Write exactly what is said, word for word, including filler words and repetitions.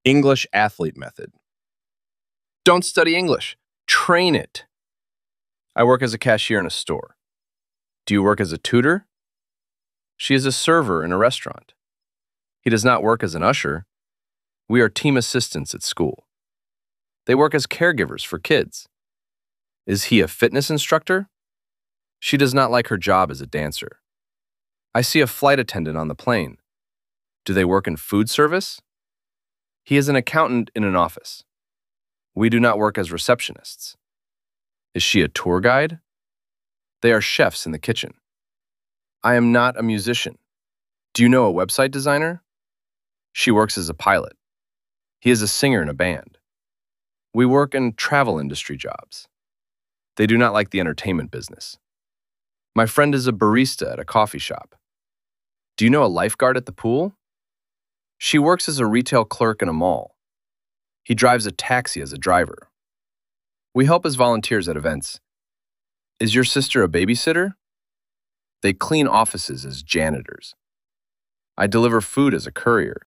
English athlete method. Don't study English. Train it. I work as a cashier in a store. Do you work as a tutor? She is a server in a restaurant. He does not work as an usher. We are team assistants at school. They work as caregivers for kids. Is he a fitness instructor? She does not like her job as a dancer. I see a flight attendant on the plane. Do they work in food service? He is an accountant in an office. We do not work as receptionists. Is she a tour guide? They are chefs in the kitchen. I am not a musician. Do you know a website designer? She works as a pilot. He is a singer in a band. We work in travel industry jobs. They do not like the entertainment business. My friend is a barista at a coffee shop. Do you know a lifeguard at the pool? She works as a retail clerk in a mall. He drives a taxi as a driver. We help as volunteers at events. Is your sister a babysitter? They clean offices as janitors. I deliver food as a courier.